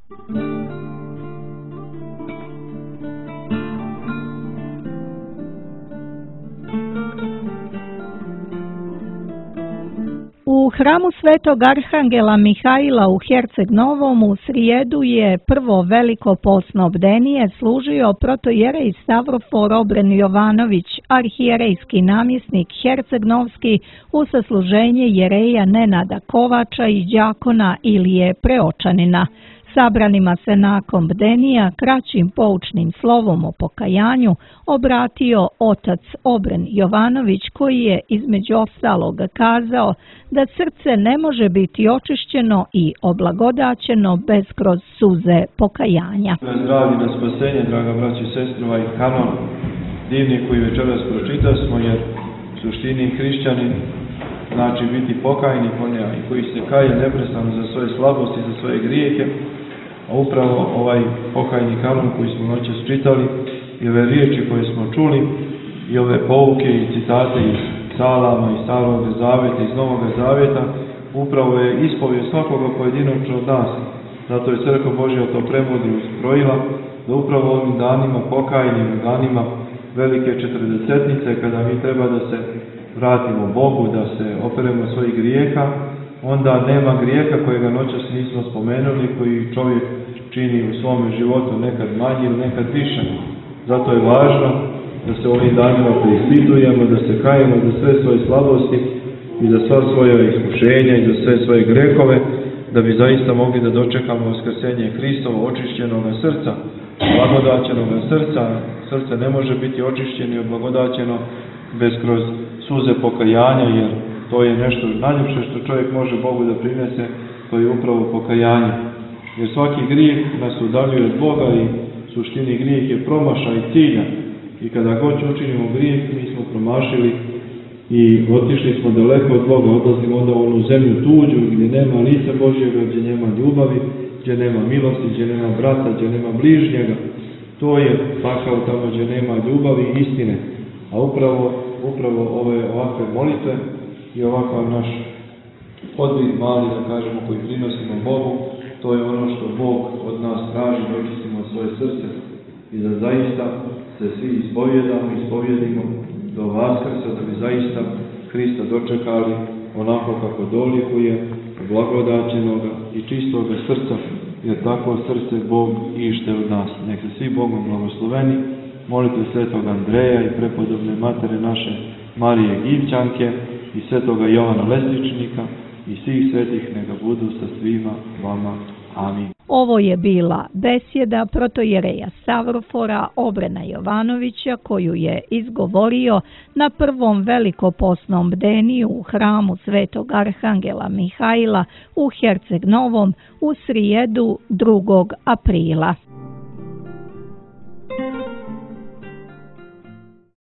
U hramu Svetog Arhangela Mihaila u Herceg Novom u srijedu je prvo veliko posno bdenije služio protojerej Stavrofor Obren Jovanović, arhijerejski namjesnik Herceg Novski, u sasluženje jereja Nenada Kovača i đakona Ilije Preočanina. Sabranima se nakon bdenija kraćim poučnim slovom o pokajanju obratio otac Obren Jovanović, koji je između ostaloga kazao da srce ne može biti očišćeno i oblagodaćeno bez kroz suze pokajanja. Zdravlje na spasenje, draga braći i sestre, ovaj kanon divni koji večeras pročitasmo, jer u suštini hrišćanin znači biti pokajnik, onaj koji se kaje neprestano za svoje slabosti, za svoje grijehe. A upravo ovaj pokajni kanon koji smo noćas čitali i ove riječi koje smo čuli i ove pouke i citate iz psalama, iz Starog zaveta, iz Novog zaveta, upravo je ispovijest svakoga pojedinačno od nas. Zato je Crkva Božja to premudro ustrojila, da upravo ovim danima, pokajnim danima velike četrdesetnice, kada mi treba da se vratimo Bogu, da se operemo svojih grijeha, onda nema grijeha kojega noćas nismo spomenuli, koji čovjek čini u svome životu nekad manje ili nekad više. Zato je važno da se ovim danima preispitujemo, da se kajemo za sve svoje slabosti i za sva svoja iskušenja i za sve svoje grehove, da bi zaista mogli da dočekamo vaskrsenje Hristovo, očišćenog srca, blagodaćenog srca. Srce ne može biti očišćeno i blagodaćeno bez kroz suze pokajanja, jer to je nešto najljepše što čovjek može Bogu da prinese, to je upravo pokajanje. Jer svaki grijeh nas udaljuje od Boga i suštini grijeh je promašaj cilja. I kada god učinimo grijeh, mi smo promašili i otišli smo daleko od Boga, odlazimo onda u onu zemlju tuđu, gdje nema lica Božjega, gdje nema ljubavi, gdje nema milosti, gdje nema brata, gdje nema bližnjega. To je pakao tamo gdje nema ljubavi i istine. A upravo ove ovakve molitve i ovakav naš odbit mali, da kažemo, koji prinosimo Bogu, to je ono što Bog od nas traži, da očistimo svoje srce i da zaista se svi ispovjedimo do Vaskrsa, da bi zaista Hrista dočekali onako kako dolikuje, blagodaćenoga i čistoga srca, jer tako srce Bog ište od nas. Nek se svi Bogom blagosloveni, molite svetog Andreja i prepodobne matere naše Marije Givčanke i svetoga Jovana Lesničnika i svih svetih neka budu sa svima vama. Amin. Ovo je bila besjeda protojereja Stavrofora Obrena Jovanovića, koju je izgovorio na prvom velikoposnom bdeniju u hramu Svetog Arhangela Mihaila u Herceg Novom u srijedu 2. aprila.